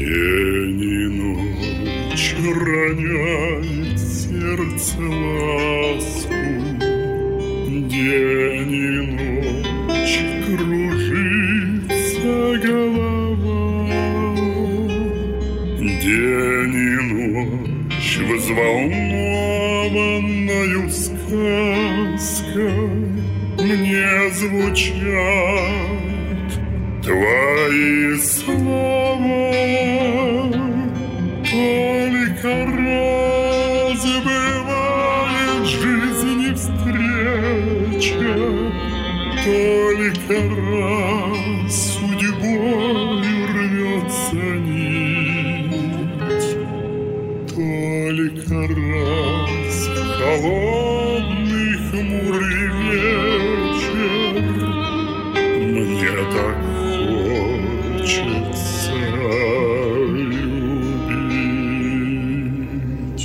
День и ночь роняет сердце ласку, день и ночь кружится голова, день и ночь взволнованною сказкой мне звучат твои слова. Только раз бывает в жизни встреча, только раз судьбою рвется нить, только раз холодный хмурый вечер мне так хочется любить.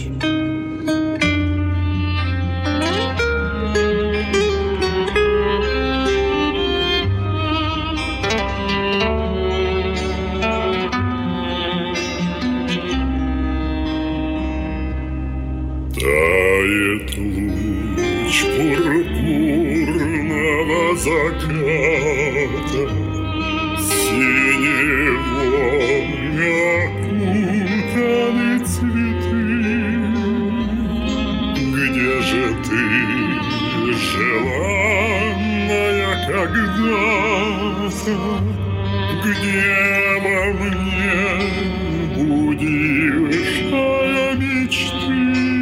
Тает луч пурпурного заката, синевой окутаны цветы. Где же ты, желанная когда-то? Где во мне будившая мечты?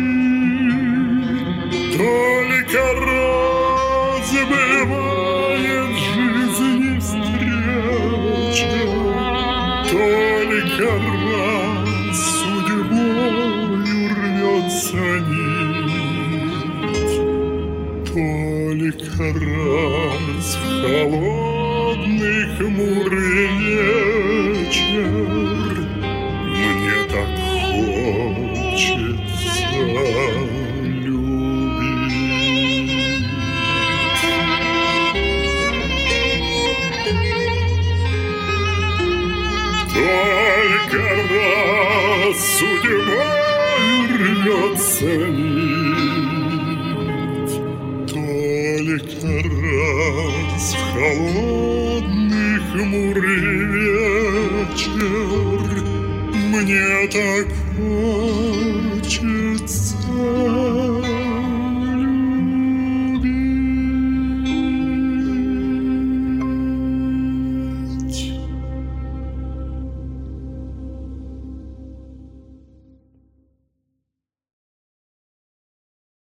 Только раз бывает в жизни встреча, только раз судьбою рвется нить, только раз в холодный хмурый вечер мне так хочется любить. Только раз судьбой рвется нить, только раз в холодный хмурый вечер мне так хочется